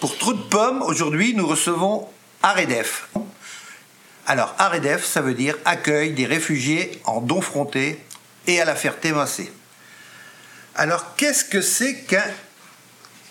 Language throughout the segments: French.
Pour Trou de Pommes, aujourd'hui, nous recevons AREDEF. Alors, AREDEF, ça veut dire Accueil des réfugiés en Domfronté et à la Ferté-Macé. Alors, qu'est-ce que c'est qu'un réfugié ?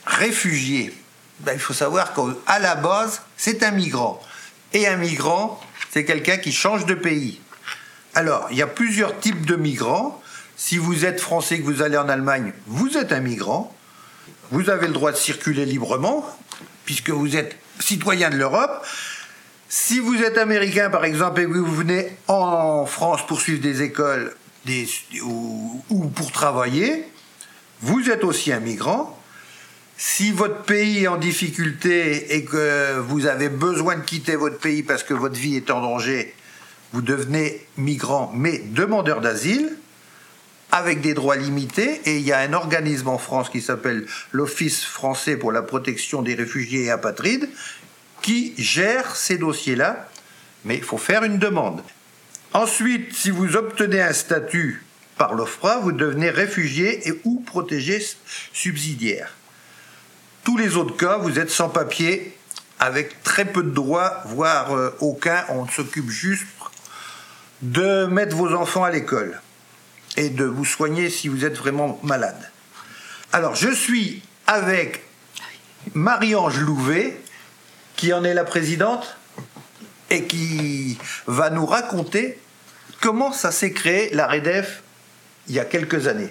Il faut savoir qu'à la base, c'est un migrant. Et un migrant, c'est quelqu'un qui change de pays. Alors, il y a plusieurs types de migrants. Si vous êtes français et que vous allez en Allemagne, vous êtes un migrant. Vous avez le droit de circuler librement, puisque vous êtes citoyen de l'Europe. Si vous êtes américain, par exemple, et que vous venez en France pour suivre des écoles ou pour travailler, vous êtes aussi un migrant. Si votre pays est en difficulté et que vous avez besoin de quitter votre pays parce que votre vie est en danger, vous devenez migrant, mais demandeur d'asile, avec des droits limités. Et il y a un organisme en France qui s'appelle l'Office français pour la protection des réfugiés et apatrides qui gère ces dossiers-là, mais il faut faire une demande. Ensuite, si vous obtenez un statut par l'OFPRA, vous devenez réfugié ou protégé subsidiaire. Tous les autres cas, vous êtes sans papier, avec très peu de droits, voire aucun. On s'occupe juste de mettre vos enfants à l'école et de vous soigner si vous êtes vraiment malade. Alors, je suis avec Marie-Ange Louvet, qui en est la présidente, et qui va nous raconter comment ça s'est créé, l'AREDEF, il y a quelques années.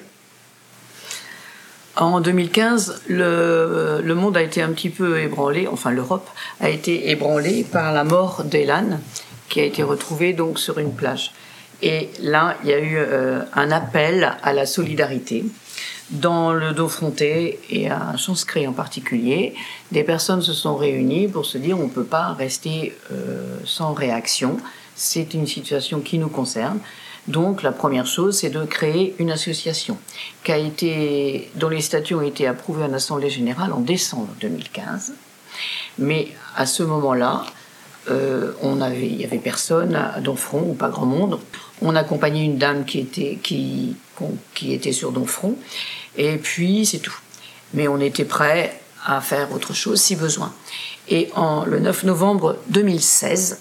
En 2015, le monde a été un petit peu ébranlé, enfin l'Europe a été ébranlée par la mort d'Elan, qui a été retrouvée donc sur une plage. Et là, il y a eu un appel à la solidarité. Dans le Domfronté et à Chanskry en particulier, des personnes se sont réunies pour se dire on ne peut pas rester sans réaction. C'est une situation qui nous concerne. Donc la première chose, c'est de créer une association dont les statuts ont été approuvés en Assemblée générale en décembre 2015. Mais à ce moment-là, il y avait personne à Domfront, ou pas grand monde. On accompagnait une dame qui était sur Domfront, et puis c'est tout. Mais on était prêt à faire autre chose si besoin. Et le 9 novembre 2016,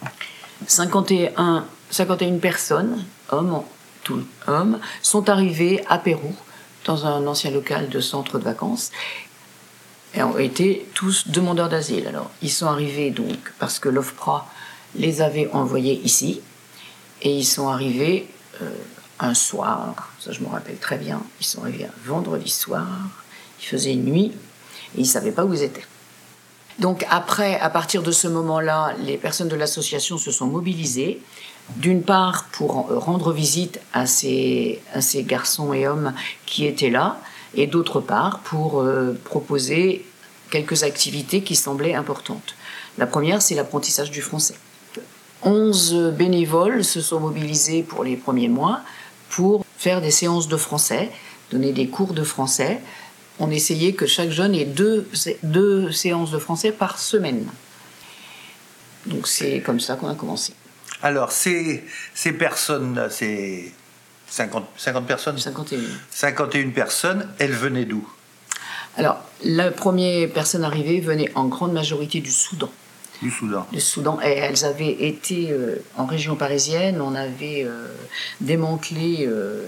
51 personnes, hommes, sont arrivés à Pérou, dans un ancien local de centre de vacances, et ont été tous demandeurs d'asile. Alors, ils sont arrivés donc parce que l'OFPRA les avait envoyés ici, et ils sont arrivés un soir, ça je me rappelle très bien, ils sont arrivés un vendredi soir, il faisait nuit, et ils ne savaient pas où ils étaient. Donc après, à partir de ce moment-là, les personnes de l'association se sont mobilisées, d'une part pour rendre visite à ces garçons et hommes qui étaient là, et d'autre part pour proposer quelques activités qui semblaient importantes. La première, c'est l'apprentissage du français. 11 bénévoles se sont mobilisés pour les premiers mois pour faire des séances de français, donner des cours de français. On essayait que chaque jeune ait deux séances de français par semaine. Donc c'est comme ça qu'on a commencé. Alors, ces personnes, c'est 50 personnes 51 personnes, elles venaient d'où ? Alors, la première personne arrivée venait en grande majorité du Soudan. Du Soudan. Et elles avaient été en région parisienne, on avait démantelé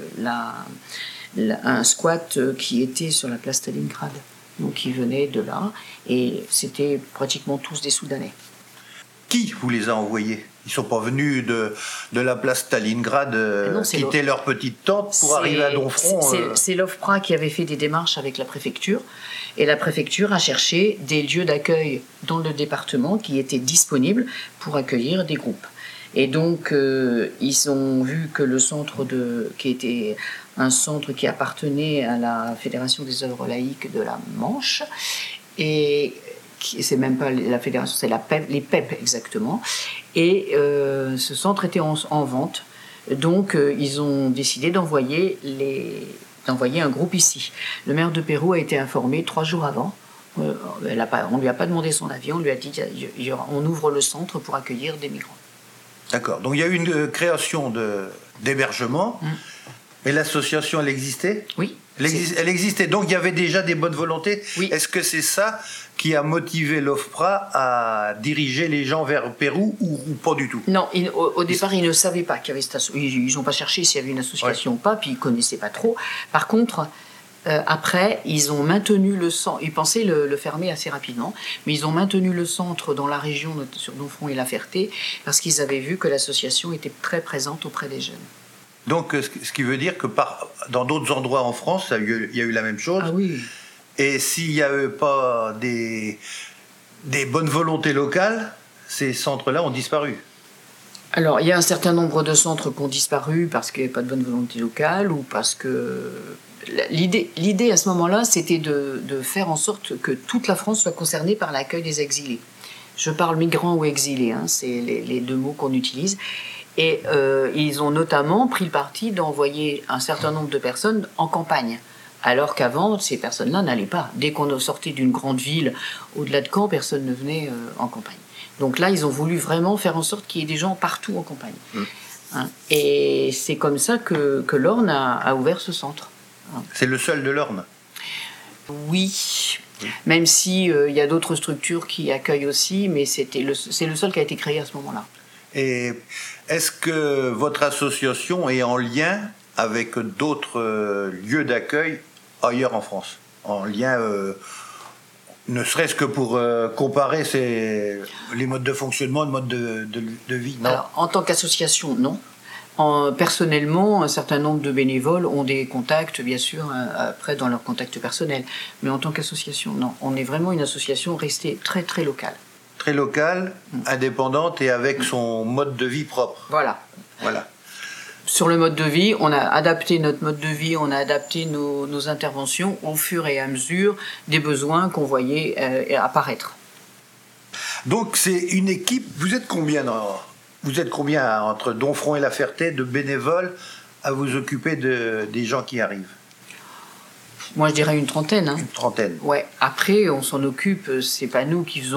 un squat qui était sur la place Stalingrad. Donc ils venaient de là, et c'était pratiquement tous des Soudanais. Qui vous les a envoyés ? Ils ne sont pas venus de la place Stalingrad quitter leur petite tente pour arriver à Domfront. C'est l'OFPRA qui avait fait des démarches avec la préfecture, et la préfecture a cherché des lieux d'accueil dans le département qui étaient disponibles pour accueillir des groupes. Et donc ils ont vu que le centre qui était un centre qui appartenait à la Fédération des œuvres laïques de la Manche, et c'est même pas la fédération, c'est les PEP exactement. Et ce centre était en vente. Donc ils ont décidé d'envoyer un groupe ici. Le maire de Pérou a été informé 3 jours avant. On ne lui a pas demandé son avis, on lui a dit on ouvre le centre pour accueillir des migrants. D'accord. Donc il y a eu une création d'hébergement. Mais l'association, elle existait ? Oui. Elle existait, donc il y avait déjà des bonnes volontés. Oui. Est-ce que c'est ça qui a motivé l'OFPRA à diriger les gens vers Pérou ou pas du tout? Non, au départ, ils ne savaient pas qu'il y avait cette association. Ils n'ont pas cherché s'il y avait une association ou pas, puis ils ne connaissaient pas trop. Par contre, après, ils ont maintenu le centre. Ils pensaient le fermer assez rapidement, mais ils ont maintenu le centre dans la région sur Domfront et La Ferté parce qu'ils avaient vu que l'association était très présente auprès des jeunes. Donc, ce qui veut dire que dans d'autres endroits en France, il y a eu la même chose. Ah oui. Et s'il n'y avait pas des bonnes volontés locales, ces centres-là ont disparu. Alors, il y a un certain nombre de centres qui ont disparu parce qu'il n'y avait pas de bonne volonté locale ou parce que... L'idée à ce moment-là, c'était de faire en sorte que toute la France soit concernée par l'accueil des exilés. Je parle migrants ou exilés, hein, c'est les deux mots qu'on utilise. Et ils ont notamment pris le parti d'envoyer un certain nombre de personnes en campagne. Alors qu'avant, ces personnes-là n'allaient pas. Dès qu'on sortait d'une grande ville, au-delà de Caen, personne ne venait en campagne. Donc là, ils ont voulu vraiment faire en sorte qu'il y ait des gens partout en campagne. Hein, et c'est comme ça que l'Orne a ouvert ce centre. Hein. C'est le seul de l'Orne? Oui. Même si il y a d'autres structures qui accueillent aussi, mais c'est le seul qui a été créé à ce moment-là. Et est-ce que votre association est en lien avec d'autres lieux d'accueil ailleurs en France? En lien, ne serait-ce que pour comparer les modes de fonctionnement, le mode de vie? Non. Alors, en tant qu'association, non. Personnellement, un certain nombre de bénévoles ont des contacts, bien sûr, après dans leurs contacts personnels. Mais en tant qu'association, non. On est vraiment une association restée très, très locale. Très locale, indépendante et avec son mode de vie propre. Voilà. Voilà. Sur le mode de vie, on a adapté notre mode de vie, on a adapté nos interventions au fur et à mesure des besoins qu'on voyait apparaître. Donc c'est une équipe, vous êtes combien entre Domfront et La Ferté de bénévoles à vous occuper des gens qui arrivent? Moi, je dirais une trentaine. Hein. Une trentaine. Ouais. Après, on s'en occupe. C'est pas nous qui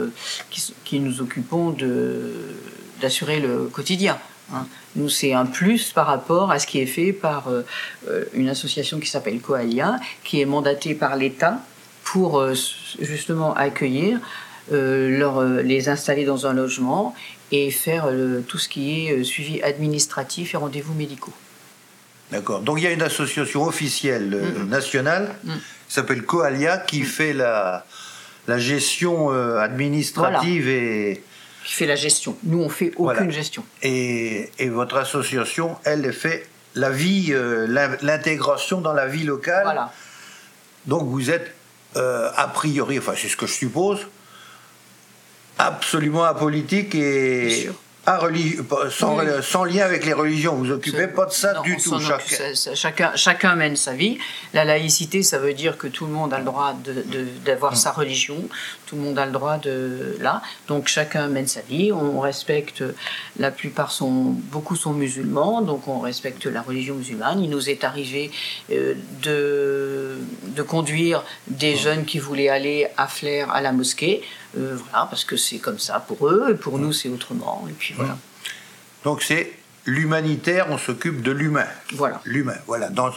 nous occupons d'assurer le quotidien. Hein. Nous, c'est un plus par rapport à ce qui est fait par une association qui s'appelle Coalia, qui est mandatée par l'État pour justement accueillir, les installer dans un logement et faire tout ce qui est suivi administratif et rendez-vous médicaux. D'accord. Donc il y a une association officielle nationale qui s'appelle Coalia qui fait la gestion administrative. Voilà. Et qui fait la gestion. Nous, on fait aucune gestion. Et votre association, elle fait la vie, l'intégration dans la vie locale. Voilà. Donc vous êtes a priori, enfin c'est ce que je suppose, absolument apolitique et sans lien avec les religions. Vous occupez pas de ça du tout. Chacun mène sa vie. La laïcité, ça veut dire que tout le monde a le droit d'avoir sa religion. Tout le monde a le droit de là. Donc chacun mène sa vie. On respecte, la plupart beaucoup sont musulmans, donc on respecte la religion musulmane. Il nous est arrivé de conduire des jeunes qui voulaient aller à Flers à la mosquée. Voilà, parce que c'est comme ça pour eux, et pour nous c'est autrement, et puis voilà. Donc c'est l'humanitaire, on s'occupe de l'humain. Voilà. L'humain, voilà, dans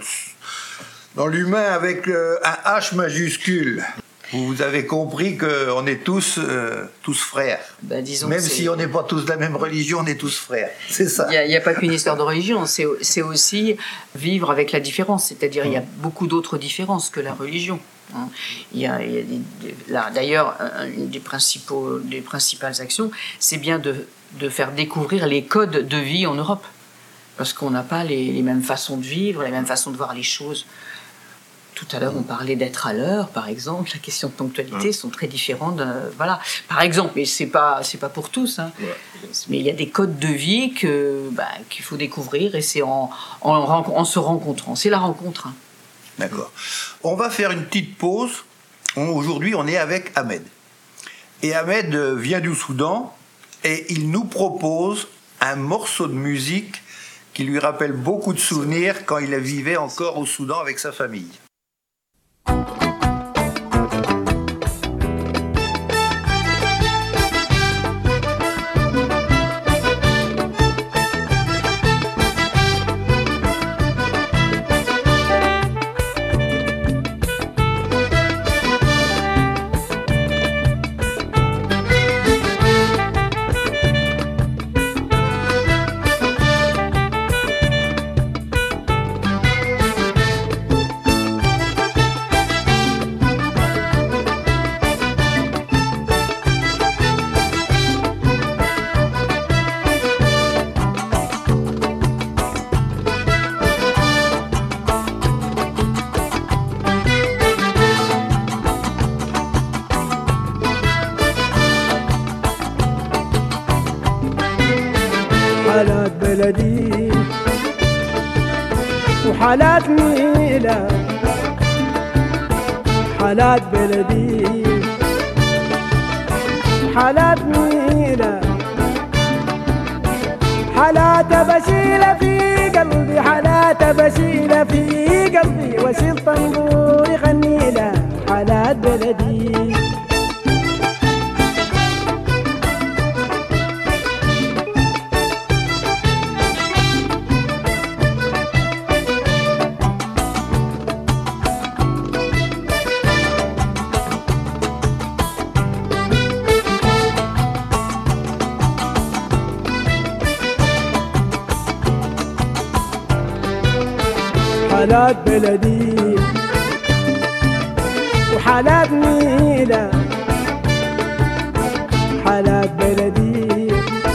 l'humain avec un H majuscule. Vous avez compris qu'on est tous frères. Ben, disons même si on n'est pas tous de la même religion, on est tous frères. C'est ça. Il n'y a pas qu'une histoire de religion, c'est aussi vivre avec la différence. C'est-à-dire il y a beaucoup d'autres différences que la religion. D'ailleurs, une des principales actions, c'est bien de faire découvrir les codes de vie en Europe. Parce qu'on n'a pas les mêmes façons de vivre, les mêmes façons de voir les choses. Tout à l'heure, on parlait d'être à l'heure, par exemple. La question de ponctualité sont très différentes. Voilà. Par exemple, mais c'est pas pour tous. Hein. Mais il y a des codes de vie qu'il faut découvrir et c'est en se rencontrant. C'est la rencontre. Hein. D'accord. On va faire une petite pause. Aujourd'hui, on est avec Ahmed. Et Ahmed vient du Soudan et il nous propose un morceau de musique qui lui rappelle beaucoup de souvenirs quand il vivait encore au Soudan avec sa famille. بلدي وحالات ميلاد حالات بلدي حالات ميلاد حالات بشيلة في قلبي حالات بشيلة في قلبي وشيل طنبور يغني لها حالات بلدي حالات بلدي وحالات ميلاد حالات بلدي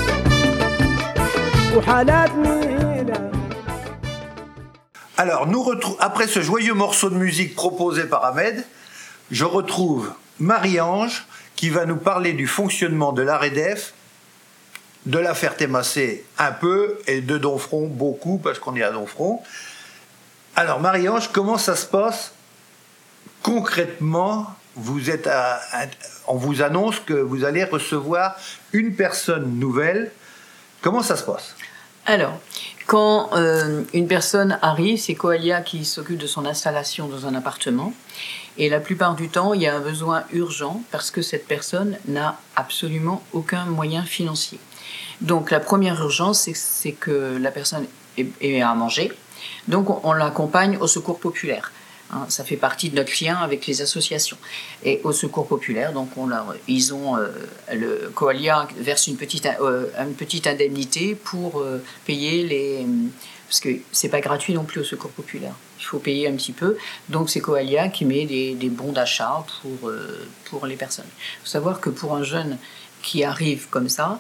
وحالات ميلاد. Alors, après ce joyeux morceau de musique proposé par Ahmed, je retrouve Marie-Ange qui va nous parler du fonctionnement de l'AREDEF, de la Ferté-Macé un peu et de Domfront beaucoup parce qu'on est à Domfront. Alors Marie-Ange, comment ça se passe concrètement? On vous annonce que vous allez recevoir une personne nouvelle. Comment ça se passe? Alors, quand une personne arrive, c'est Coalia qui s'occupe de son installation dans un appartement. Et la plupart du temps, il y a un besoin urgent parce que cette personne n'a absolument aucun moyen financier. Donc la première urgence, c'est que la personne ait à manger. Donc on l'accompagne au secours populaire. Hein, ça fait partie de notre lien avec les associations. Et au secours populaire, donc le Coalia verse une petite indemnité pour payer les... Parce que c'est pas gratuit non plus au secours populaire. Il faut payer un petit peu. Donc c'est Coalia qui met des bons d'achat pour les personnes. Il faut savoir que pour un jeune qui arrive comme ça,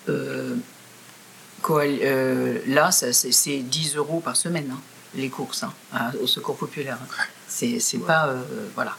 là, c'est 10 € par semaine, hein, les courses au secours populaire. C'est pas... voilà.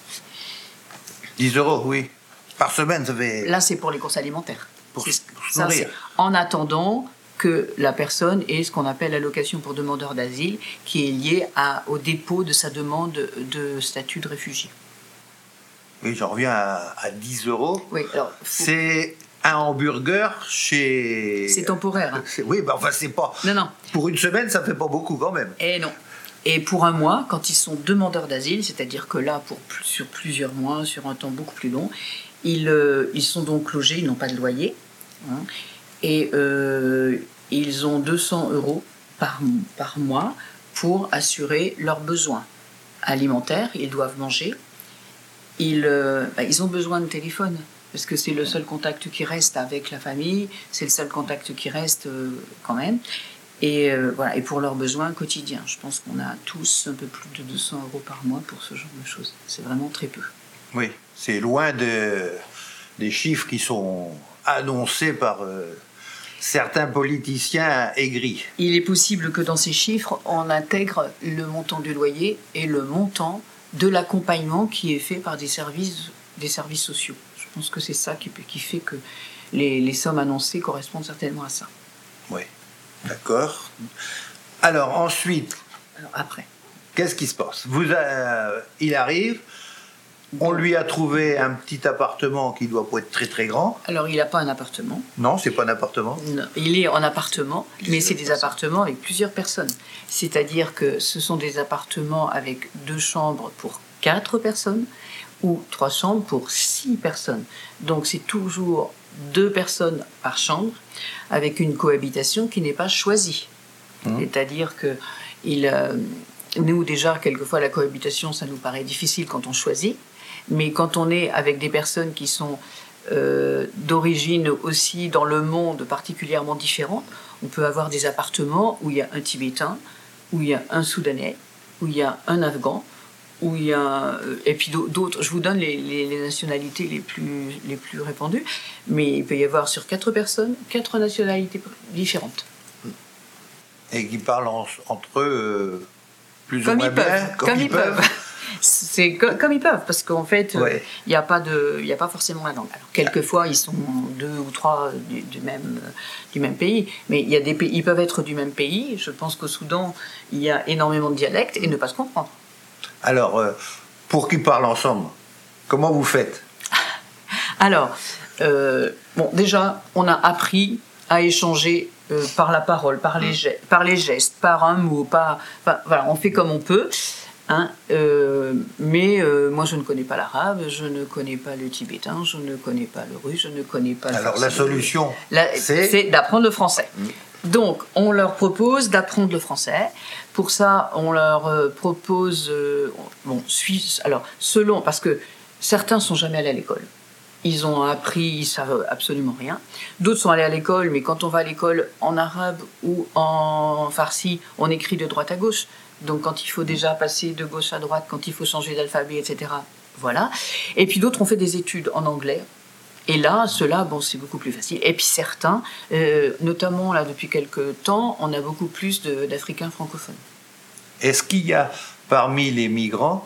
10 €, oui. Par semaine, ça fait... Là, c'est pour les courses alimentaires. Pour se ça, nourrir. En attendant que la personne ait ce qu'on appelle l'allocation pour demandeur d'asile, qui est liée au dépôt de sa demande de statut de réfugié. Oui, j'en reviens à 10 €. Oui, alors... C'est... un hamburger chez... C'est temporaire. Hein. Oui, bah enfin, c'est pas... Non. Pour une semaine, ça fait pas beaucoup quand même. Et non. Et pour un mois, quand ils sont demandeurs d'asile, c'est-à-dire que là, sur plusieurs mois, sur un temps beaucoup plus long, ils sont donc logés, ils n'ont pas de loyer. Hein, et ils ont 200 € par mois pour assurer leurs besoins alimentaires. Ils doivent manger. Ils ont besoin de téléphone. Parce que c'est le seul contact qui reste avec la famille, c'est le seul contact qui reste quand même. Et voilà, et pour leurs besoins quotidiens. Je pense qu'on a tous un peu plus de 200 € par mois pour ce genre de choses. C'est vraiment très peu. Oui, c'est loin des chiffres qui sont annoncés par certains politiciens aigris. Il est possible que dans ces chiffres, on intègre le montant du loyer et le montant de l'accompagnement qui est fait par des services sociaux. Je pense que c'est ça qui fait que les sommes annoncées correspondent certainement à ça. Oui, d'accord. Alors ensuite, après, qu'est-ce qui se passe? Il arrive, on lui a trouvé un petit appartement qui doit pas être très très grand. Alors il n'a pas un appartement. Non, c'est pas un appartement. Non, il est en appartement, mais c'est des appartements avec plusieurs personnes. C'est-à-dire que ce sont des appartements avec 2 chambres pour 4 personnes, ou 3 chambres pour 6 personnes. Donc c'est toujours 2 personnes par chambre, avec une cohabitation qui n'est pas choisie. C'est-à-dire que nous déjà, quelquefois, la cohabitation, ça nous paraît difficile quand on choisit, mais quand on est avec des personnes qui sont d'origine aussi dans le monde particulièrement différente, on peut avoir des appartements où il y a un Tibétain, où il y a un Soudanais, où il y a un Afghan, où il y a, et puis d'autres, je vous donne les nationalités les plus répandues, mais il peut y avoir sur 4 personnes, 4 nationalités différentes. Et qui parlent entre eux plus comme ou moins ils peuvent, bien, comme ils peuvent. C'est comme ils peuvent, parce qu'en fait, Ouais. il n'y a pas forcément la langue. Alors, quelquefois, ils sont 2 ou 3 du même pays, mais il y a des pays, ils peuvent être du même pays. Je pense qu'au Soudan, il y a énormément de dialectes et ne pas se comprendre. Alors, pour qu'ils parlent ensemble, comment vous faites? Alors, bon, déjà, on a appris à échanger par la parole, par les gestes, par un mot, voilà, on fait comme on peut. Hein, mais moi, je ne connais pas l'arabe, je ne connais pas le tibétain, je ne connais pas le russe, je ne connais pas le Alors, farsi. la solution, c'est d'apprendre le français. Donc, on leur propose d'apprendre le français. Pour ça, on leur propose... alors, selon... Parce que certains ne sont jamais allés à l'école. Ils ont appris, ils savent absolument rien. D'autres sont allés à l'école, mais quand on va à l'école en arabe ou en farsi, on écrit de droite à gauche. Donc quand il faut déjà passer de gauche à droite, quand il faut changer d'alphabet, etc. Voilà. Et puis d'autres ont fait des études en anglais. Et là, ceux-là, bon, c'est beaucoup plus facile. Et puis certains, notamment là depuis quelques temps, on a beaucoup plus d'Africains francophones. est-ce qu'il y a parmi les migrants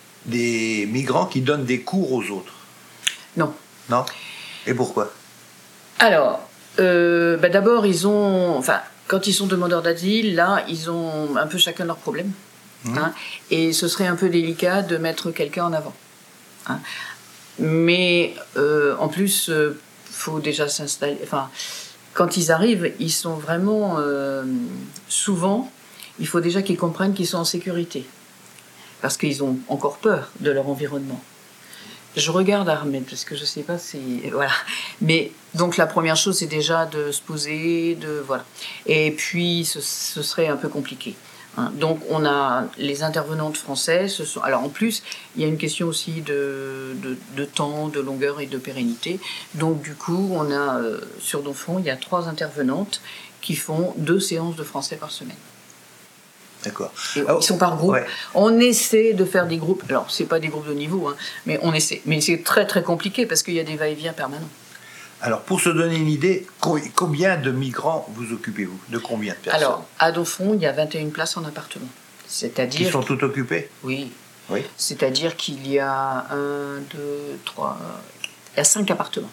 des migrants qui donnent des cours aux autres? Non. Non? Et pourquoi? Alors, d'abord, quand ils sont demandeurs d'asile, là, ils ont un peu chacun leurs problèmes. Hein, et ce serait un peu délicat de mettre quelqu'un en avant. Hein. Mais en plus, faut déjà s'installer. Enfin, quand ils arrivent, ils sont vraiment souvent. Il faut déjà qu'ils comprennent qu'ils sont en sécurité, parce qu'ils ont encore peur de leur environnement. Je regarde Ahmed parce que je sais pas si voilà. Mais donc la première chose c'est déjà de se poser, voilà. Et puis ce serait un peu compliqué. Hein. Donc on a les intervenantes françaises. Alors en plus il y a une question aussi de temps, de longueur et de pérennité. Donc du coup on a sur Domfront il y a 3 intervenantes qui font 2 séances de français par semaine. D'accord. Ils sont par groupe. Ouais. On essaie de faire des groupes. Alors, c'est pas des groupes de niveau, hein, mais on essaie. Mais c'est très très compliqué parce qu'il y a des va-et-vient permanents. Alors, pour se donner une idée, combien de migrants vous occupez-vous? De combien de personnes? Alors, à Domfront, il y a 21 places en appartement. C'est-à-dire... Qui sont toutes occupées? Oui. Oui. C'est-à-dire qu'il y a 1, 2, 3... Il y a 5 appartements.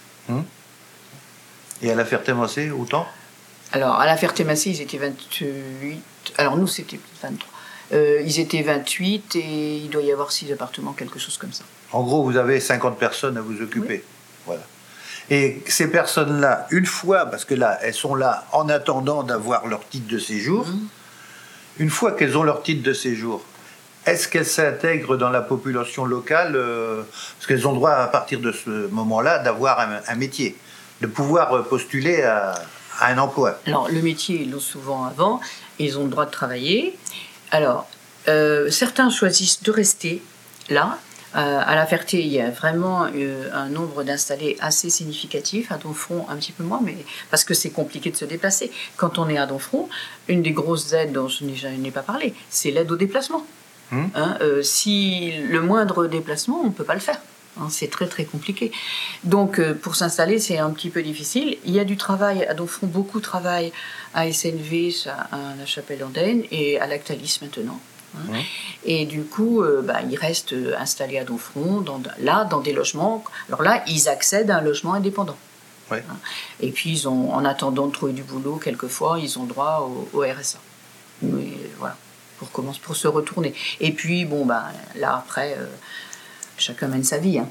Et à la Ferté-Macé, autant? Alors, à la Ferté-Macé, ils étaient 28... Alors, nous, c'était 23. Ils étaient 28 et il doit y avoir 6 appartements, quelque chose comme ça. En gros, vous avez 50 personnes à vous occuper. Oui. Voilà. Et ces personnes-là, une fois, parce que là, elles sont là en attendant d'avoir leur titre de séjour, une fois qu'elles ont leur titre de séjour, est-ce qu'elles s'intègrent dans la population locale parce qu'elles ont droit, à partir de ce moment-là, d'avoir un métier, de pouvoir postuler à un emploi? Alors, le métier, ils l'ont souvent avant, ils ont le droit de travailler. Alors, certains choisissent de rester là. À La Ferté, il y a vraiment un nombre d'installés assez significatif. À Domfront, un petit peu moins, mais parce que c'est compliqué de se déplacer. Quand on est à Domfront, une des grosses aides dont je n'ai pas parlé, c'est l'aide au déplacement. Hein, si le moindre déplacement, on ne peut pas le faire. Hein, c'est très très compliqué. Donc pour s'installer, c'est un petit peu difficile. Il y a du travail à Domfront, beaucoup de travail à SNV, à la Chapelle-Andenne et à Lactalis maintenant. Hein. Et du coup, ils restent installés à Domfront, dans des logements. Alors là, ils accèdent à un logement indépendant. Ouais. Hein. Et puis, ils ont, en attendant de trouver du boulot, quelquefois, ils ont droit au RSA. Mais voilà, pour se retourner. Et puis, là, après, chacun mène sa vie. Hein.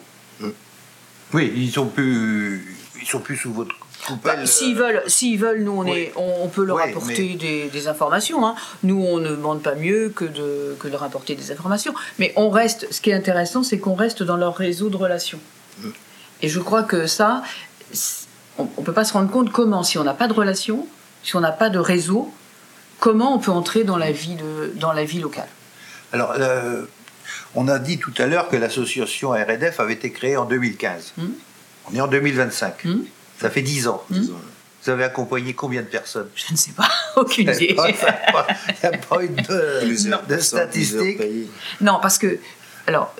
Oui, ils sont plus sous votre coupelle. S'ils veulent, nous, on peut leur apporter des informations. Hein. Nous, on ne demande pas mieux que de leur apporter des informations. Mais on reste. Ce qui est intéressant, c'est qu'on reste dans leur réseau de relations. Et je crois que ça, on ne peut pas se rendre compte comment, si on n'a pas de relation, si on n'a pas de réseau, comment on peut entrer dans la vie locale. Alors, on a dit tout à l'heure que l'association RDF avait été créée en 2015. On est en 2025. Ça fait 10 ans. Vous avez accompagné combien de personnes? Je ne sais pas, aucune idée. Il n'y a pas eu de statistiques? Non, parce que, alors,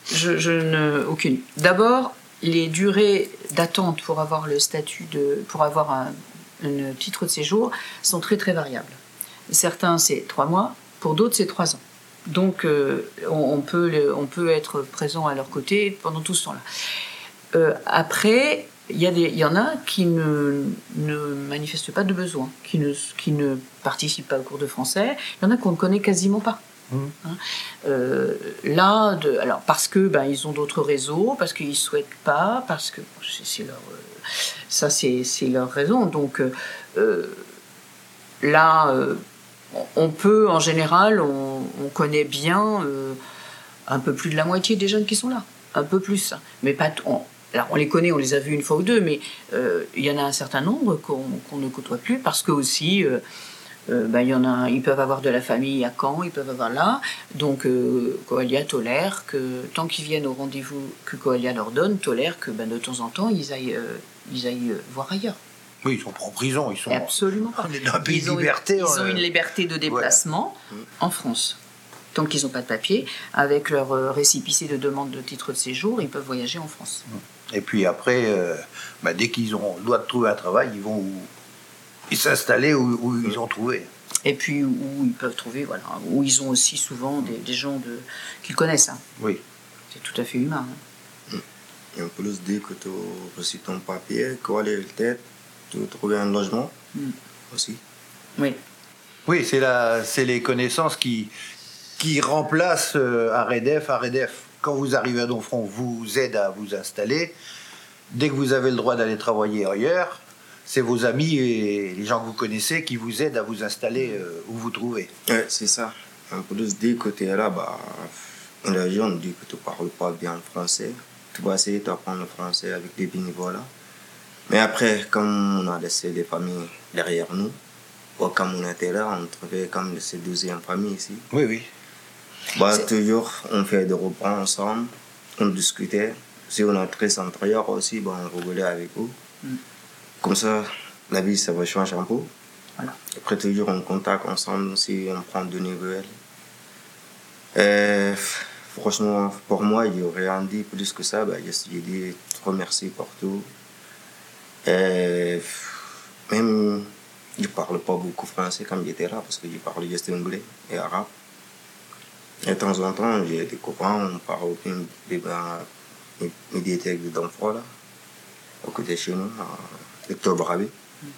aucune. D'abord, les durées d'attente pour avoir le statut pour avoir un titre de séjour sont très très variables. Certains, c'est 3 mois, pour d'autres, c'est 3 ans. Donc on peut être présent à leur côté pendant tout ce temps-là. Après, il y en a qui ne manifestent pas de besoin, qui ne participent pas au cours de français. Il y en a qu'on ne connaît quasiment pas. Alors parce que ils ont d'autres réseaux, parce qu'ils souhaitent pas, parce que c'est leur raison. Donc on peut, en général, on connaît bien un peu plus de la moitié des jeunes qui sont là, un peu plus, mais pas. Alors on les connaît, on les a vus une fois ou deux, mais il y en a un certain nombre qu'on ne côtoie plus parce que aussi. Il y en a, ils peuvent avoir de la famille à Caen, ils peuvent avoir là. Donc Coalia tolère que tant qu'ils viennent au rendez-vous que Coalia leur donne, tolère que de temps en temps ils aillent voir ailleurs. Oui, ils sont pas en prison, ils sont. Absolument pas. On est dans un pays de liberté. Ils ont une liberté de déplacement en France. Tant qu'ils n'ont pas de papier, avec leur récépissé de demande de titre de séjour, ils peuvent voyager en France. Et puis après, dès qu'ils ont le droit de trouver un travail, ils vont s'installer où ils ont trouvé. Et puis où ils peuvent trouver, où ils ont aussi souvent des gens qu'ils connaissent. Oui. C'est tout à fait humain. Et en plus, dès que tu as reçu ton papier, coller le tête, tu vas trouver un logement aussi. Oui. Oui, c'est les connaissances qui remplacent AREDEF. AREDEF, quand vous arrivez à Domfront, vous aide à vous installer. Dès que vous avez le droit d'aller travailler ailleurs, c'est vos amis et les gens que vous connaissez qui vous aident à vous installer où vous trouvez. Oui, c'est ça. En plus, dès que tu es là, en région, dès que tu ne parles pas bien français, tu vas essayer d'apprendre le français avec des bénévoles. Mais après, comme on a laissé les familles derrière nous, comme on était là, on trouvait comme ces deuxième famille ici. Oui, oui. Toujours, on fait des repas ensemble, on discutait. Si on a très intérieur aussi, on rigolait avec eux. Comme ça, la vie, ça va changer un peu. Voilà. Après, toujours, on contacte ensemble si on prend de nouvelles. Franchement, pour moi, il n'y aurait rien dit plus que ça. J'ai dit trop merci pour tout. Même, je ne parle pas beaucoup français comme j'étais là, parce que je parle juste anglais et arabe. Et de temps en temps, j'ai des copains, on parle au médiathèque de Domfront, là, à côté de chez nous, à Victor Brabi.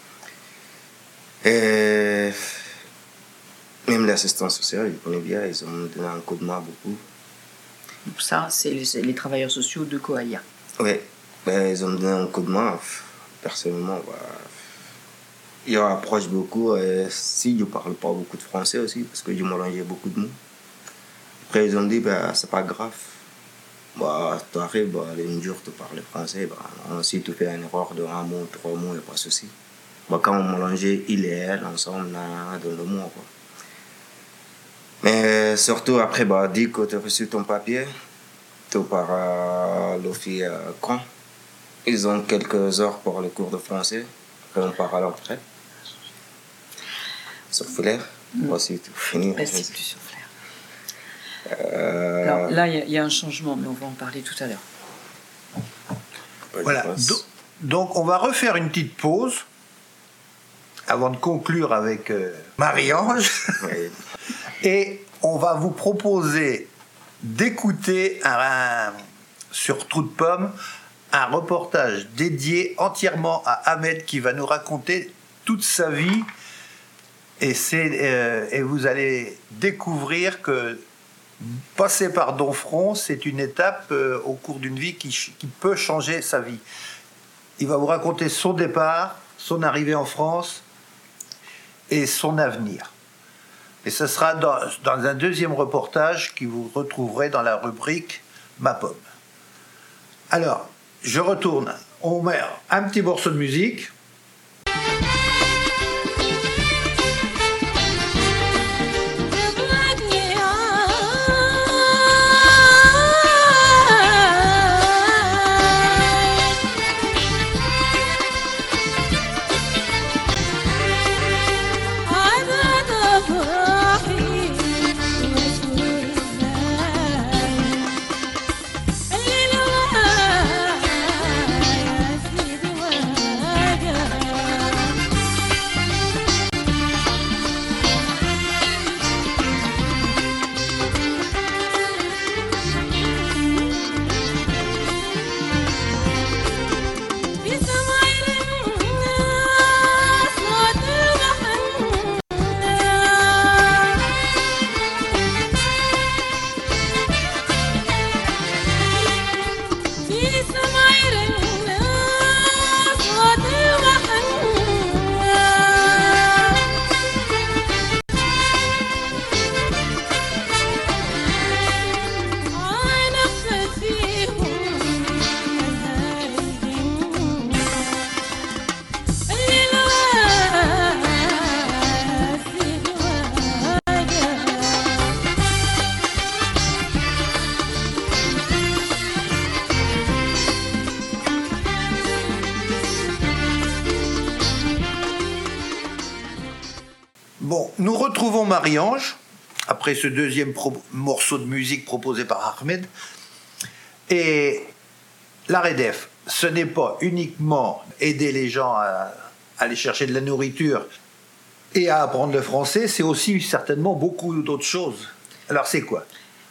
Et même l'assistance sociale, je connais bien, ils ont donné un coup de main beaucoup. Ça, c'est les travailleurs sociaux de Coalia. Oui, ils ont donné un coup de main. Personnellement, ils rapprochent beaucoup. Si je ne parle pas beaucoup de français aussi, parce que je mélangeais beaucoup de mots. Après, ils ont dit, c'est pas grave. Tu arrives, un jour, tu parles français. Si tu fais une erreur de un mot, 3 mots, il n'y a pas de souci. Quand on mélangeait il et elle ensemble, dans le mot. Mais surtout, après, dès que tu as reçu ton papier, tu pars à l'office Caen. Ils ont quelques heures pour le cours de français. Après, on part à l'entrée. Souffleur. Voici tout fini. C'est plus souffleur. Alors là, il y a un changement, mais on va en parler tout à l'heure. Voilà. Donc, on va refaire une petite pause avant de conclure avec Marie-Ange. Oui. Et on va vous proposer d'écouter sur Trou de Pomme un reportage dédié entièrement à Ahmed qui va nous raconter toute sa vie. Et vous allez découvrir que passer par Domfront, c'est une étape au cours d'une vie qui peut changer sa vie. Il va vous raconter son départ, son arrivée en France et son avenir. Et ce sera dans un deuxième reportage que vous retrouverez dans la rubrique Ma Pomme. Alors, je retourne. On met un petit morceau de musique. الليل Bon, nous retrouvons Marie-Ange, après ce deuxième morceau de musique proposé par Ahmed. Et l'AREDEF, ce n'est pas uniquement aider les gens à aller chercher de la nourriture et à apprendre le français, c'est aussi certainement beaucoup d'autres choses. Alors c'est quoi?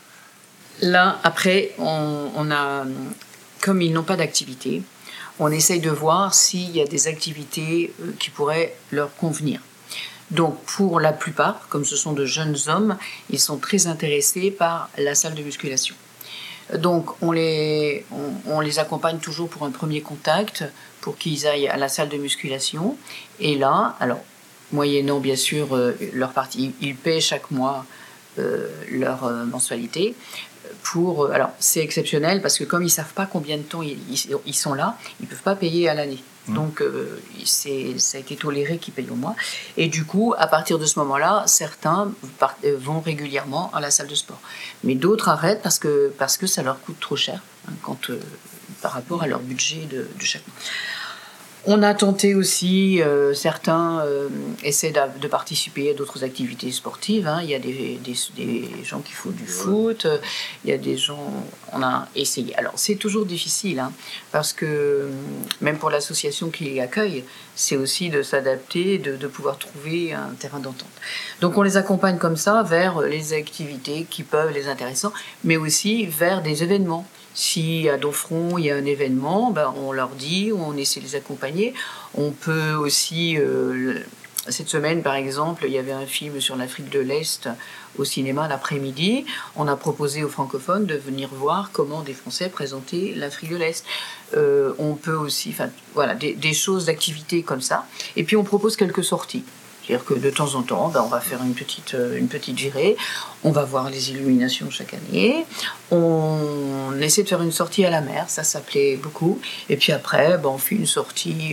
Là, après, on a, comme ils n'ont pas d'activité, on essaye de voir s'il y a des activités qui pourraient leur convenir. Donc, pour la plupart, comme ce sont de jeunes hommes, ils sont très intéressés par la salle de musculation. Donc, on les accompagne toujours pour un premier contact, pour qu'ils aillent à la salle de musculation. Et là, alors, moyennant bien sûr leur partie, ils paient chaque mois leur mensualité. Alors, c'est exceptionnel parce que comme ils ne savent pas combien de temps ils sont là, ils ne peuvent pas payer à l'année. Donc, ça a été toléré qu'ils payent au mois. Et du coup, à partir de ce moment-là, certains vont régulièrement à la salle de sport. Mais d'autres arrêtent parce que ça leur coûte trop cher par rapport à leur budget de chaque mois. On a tenté aussi, certains essaient de participer à d'autres activités sportives. Hein. Il y a des gens qui font du foot, il y a des gens... On a essayé. Alors, c'est toujours difficile, hein, parce que même pour l'association qui les accueille, c'est aussi de s'adapter, de pouvoir trouver un terrain d'entente. Donc, on les accompagne comme ça vers les activités qui peuvent les intéresser, mais aussi vers des événements. Si à Domfront, il y a un événement, on leur dit, on essaie de les accompagner. On peut aussi, cette semaine par exemple, il y avait un film sur l'Afrique de l'Est au cinéma l'après-midi. On a proposé aux francophones de venir voir comment des Français présentaient l'Afrique de l'Est. On peut aussi, voilà, des choses, d'activités comme ça. Et puis on propose quelques sorties. C'est-à-dire que de temps en temps, on va faire une petite virée, on va voir les illuminations chaque année, on essaie de faire une sortie à la mer, ça plaît beaucoup, et puis après, on fait une sortie,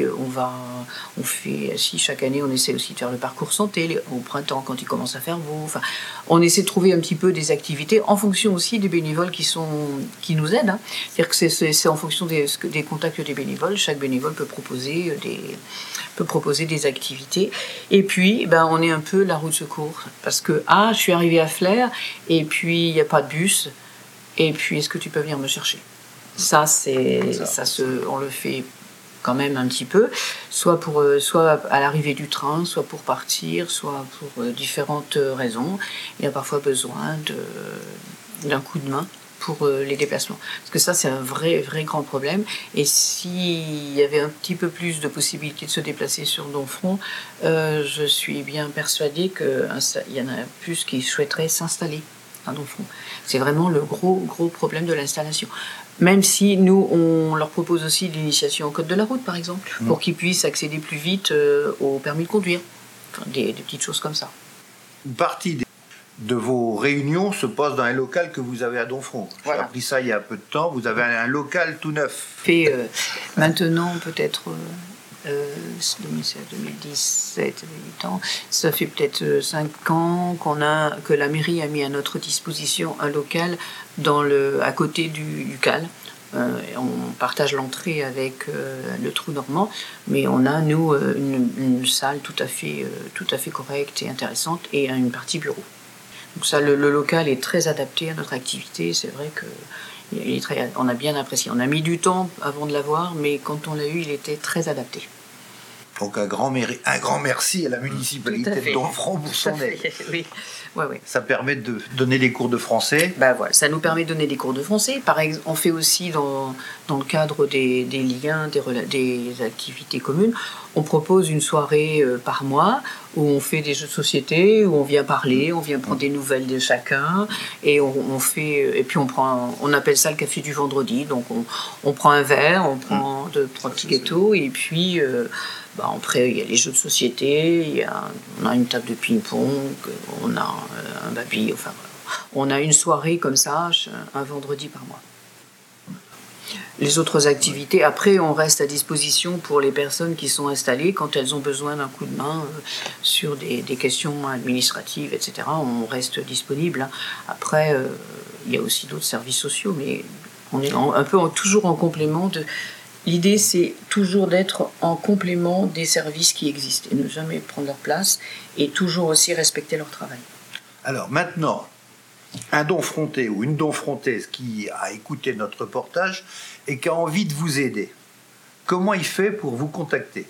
si chaque année on essaie aussi de faire le parcours santé, au printemps quand il commence à faire beau, on essaie de trouver un petit peu des activités en fonction aussi des bénévoles qui nous aident, hein. C'est-à-dire que c'est en fonction des contacts des bénévoles, chaque bénévole peut proposer des activités, et puis on est un peu la roue de secours, parce que je suis arrivée à Flers, et puis il n'y a pas de bus, et puis est-ce que tu peux venir me chercher? On le fait quand même un petit peu, soit à l'arrivée du train, soit pour partir, soit pour différentes raisons. Il y a parfois besoin d'un coup de main pour les déplacements. Parce que ça, c'est un vrai, vrai grand problème. Et s'il y avait un petit peu plus de possibilités de se déplacer sur Domfront, je suis bien persuadée qu'il y en a plus qui souhaiteraient s'installer à Domfront. C'est vraiment le gros, gros problème de l'installation. Même si nous, on leur propose aussi l'initiation au code de la route, par exemple, pour qu'ils puissent accéder plus vite au permis de conduire. Enfin, des petites choses comme ça. Une partie de vos réunions se passe dans un local que vous avez à Domfront. Voilà. J'ai appris ça il y a peu de temps. Vous avez un local tout neuf. Fait maintenant peut-être 2016, 2017, 8 ans. Ça fait peut-être 5 ans que la mairie a mis à notre disposition un local à côté du CAL. On partage l'entrée avec le Trou Normand, mais on a, nous, une salle tout à fait correcte et intéressante et une partie bureau. Donc ça, le local est très adapté à notre activité. C'est vrai on a bien apprécié. On a mis du temps avant de l'avoir, mais quand on l'a eu, il était très adapté. Donc un grand merci à la municipalité de Domfront pour son aide. Oui. Ouais. Ça permet de donner des cours de français. Voilà, ça nous permet de donner des cours de français. Par exemple, on fait aussi dans le cadre des liens, des activités communes, on propose une soirée par mois où on fait des jeux de société, où on vient parler, on vient prendre des nouvelles de chacun, et puis on appelle ça le café du vendredi. Donc on prend un verre, on prend 3 petits gâteaux, et puis après il y a les jeux de société, on a une table de ping-pong, on a un baby, enfin voilà. On a une soirée comme ça, un vendredi par mois. Les autres activités, après, on reste à disposition pour les personnes qui sont installées quand elles ont besoin d'un coup de main sur des questions administratives, etc. On reste disponible. Après, il y a aussi d'autres services sociaux, mais on est un peu toujours en complément L'idée, c'est toujours d'être en complément des services qui existent et ne jamais prendre leur place et toujours aussi respecter leur travail. Alors maintenant, un donfronté ou une donfrontaise qui a écouté notre reportage et qui a envie de vous aider, comment il fait pour vous contacter?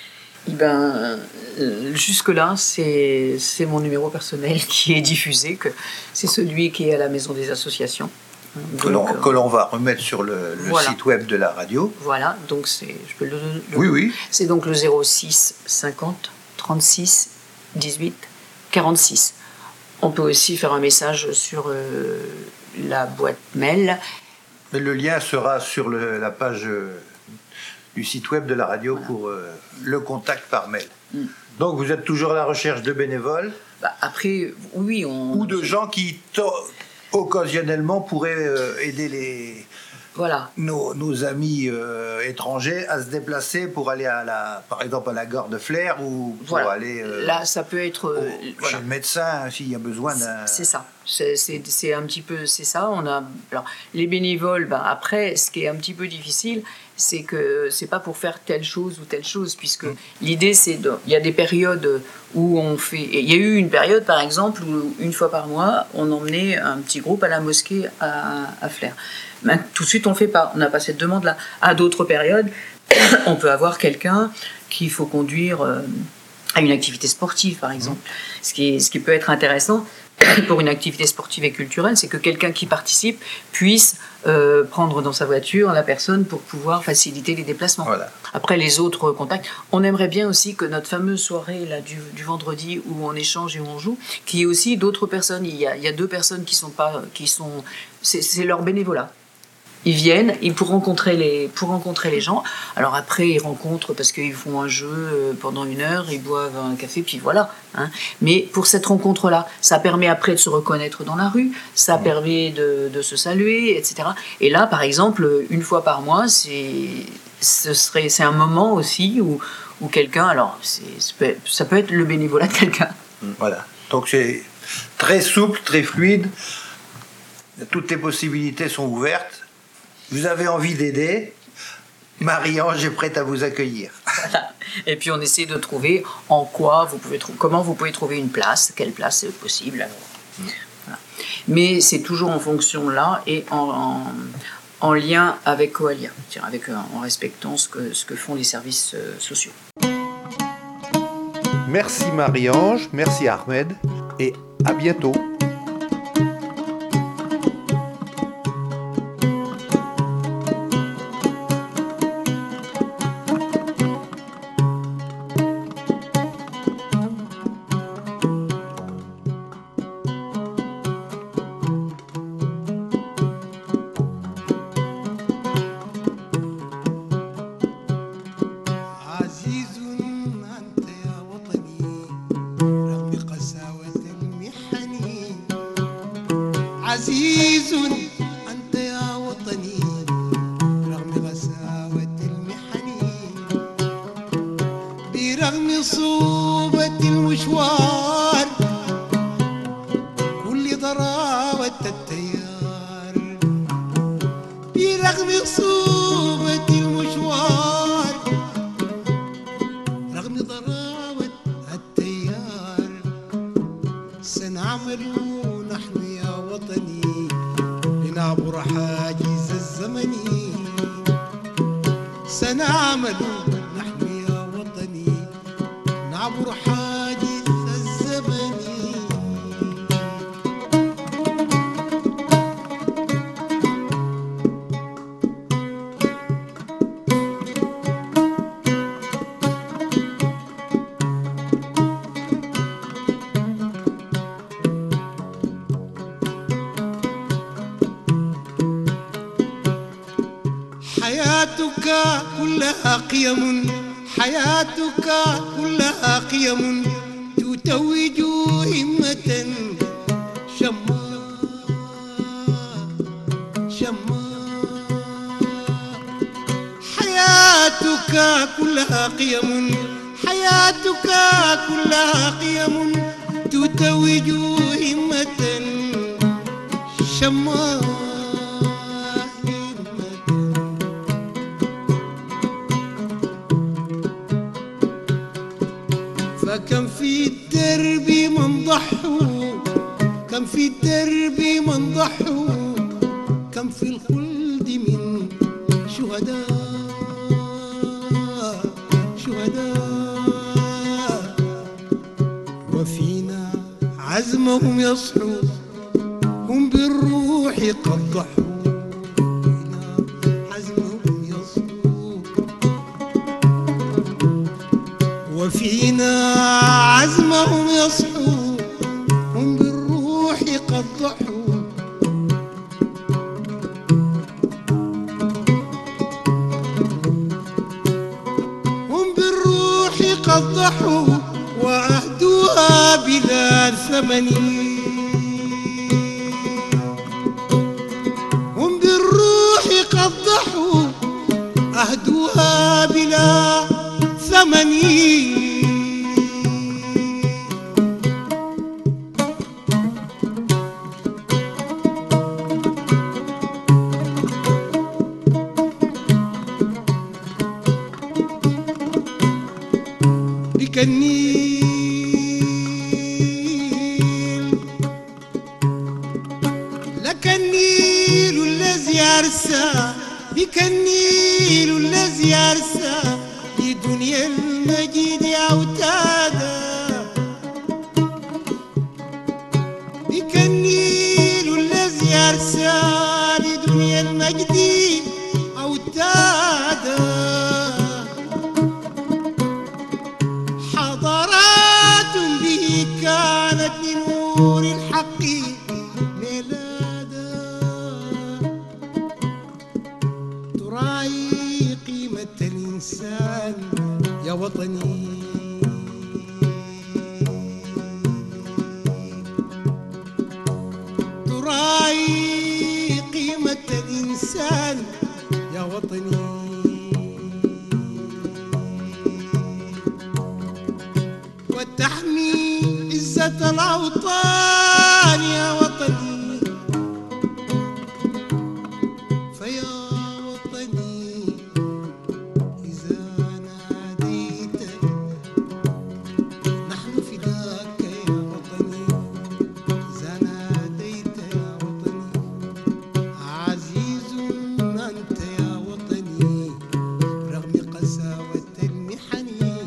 Jusque-là, c'est mon numéro personnel qui est diffusé, que c'est celui qui est à la Maison des Associations. Que l'on va remettre sur le voilà. site web de la radio. Voilà, donc je peux le Oui. C'est donc le 06 50 36 18 46. On peut aussi faire un message sur la boîte mail. Mais le lien sera sur la page du site web de la radio, voilà, pour le contact par mail. Donc vous êtes toujours à la recherche de bénévoles? Après, oui. Ou de gens qui occasionnellement pourraient aider nos amis étrangers à se déplacer pour aller par exemple à la gare de Flers ou pour aller là ça peut être chez le médecin s'il y a besoin d'un... C'est ça, c'est un petit peu ça. Alors, les bénévoles, après, ce qui est un petit peu difficile, c'est que c'est pas pour faire telle chose ou telle chose, puisque l'idée il y a des périodes où on fait... Il y a eu une période par exemple où une fois par mois on emmenait un petit groupe à la mosquée à Flers. Tout de suite on le fait pas, on n'a pas cette demande là. À d'autres périodes on peut avoir quelqu'un qu'il faut conduire à une activité sportive par exemple. Ce qui peut être intéressant pour une activité sportive et culturelle, c'est que quelqu'un qui participe puisse prendre dans sa voiture la personne pour pouvoir faciliter les déplacements. Voilà. Après les autres contacts, on aimerait bien aussi que notre fameuse soirée là, du vendredi où on échange et où on joue, qu'il y ait aussi d'autres personnes. Il y a 2 personnes c'est leur bénévolat. Ils viennent pour rencontrer les gens. Alors après, ils rencontrent parce qu'ils font un jeu pendant 1 heure, ils boivent un café, puis voilà. Mais pour cette rencontre-là, ça permet après de se reconnaître dans la rue, ça permet de se saluer, etc. Et là, par exemple, 1 fois par mois, c'est un moment aussi où quelqu'un... Alors, ça peut être le bénévolat de quelqu'un. Voilà. Donc c'est très souple, très fluide. Toutes les possibilités sont ouvertes. Vous avez envie d'aider, Marie-Ange est prête à vous accueillir. Voilà. Et puis on essaie de trouver comment vous pouvez trouver une place, quelle place est possible. Voilà. Mais c'est toujours en fonction là et en lien avec Coalia, en respectant ce que font les services sociaux. Merci Marie-Ange, merci Ahmed et à bientôt. عزيز أنت يا وطني رغم غساوة المحن برغم صعوبة المشوار كل ضراوة التيار برغم صعوبة المشوار رغم ضراوة التيار سنعمل نحن يا وطني لنعبر حاجز الزمن سنعمل نحن يا وطني نعبر حاجز الزمن حياتك كلها قيم حياتك كلها قيم تتوج همة شماء حياتك كلها قيم حياتك كلها قيم تتوج همة شماء فكم في الدرب من ضحوا، كم في الدرب من ضحوا، كم في الخلد من شهداء، شهداء. وفينا عزمهم يصحو، هم بالروح قد ضحوا، فينا عزمهم يصحو، وفينا عزمهم يصحو، هم بالروح قد ضحوا. هم بالروح قد ضحوا وأهدوها بلا ثمن. هم بالروح قد ضحوا أهدوها بلا ثمن. بك النيل، لك النيل الذي أرسى، بك النيل الذي أرسى لدنيا المجيد أوتادا. بك النيل الذي أرسى لدنيا المجد أوتادا. حضارات به كانت لنور الحق ميلادا، تراعي قيمة الإنسان يا وطني. تراعي قيمة الإنسان يا وطني. وتحمي عزة الأوطان يا وطني. فيا وطني إذا ناديتك نحن فداك يا وطني. إذا ناديت يا وطني عزيز أنت يا وطني رغم قساوة المحن.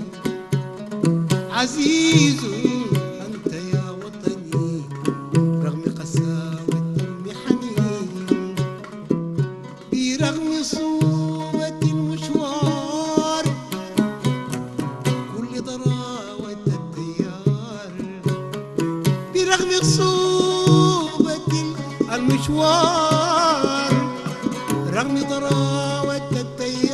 عزيز أنت يا وطني رغم قساوة المحن. برغم صعوبة المشوار كل ضراوة التيار. برغم صعوبة المشوار رغم ضراوة التيار.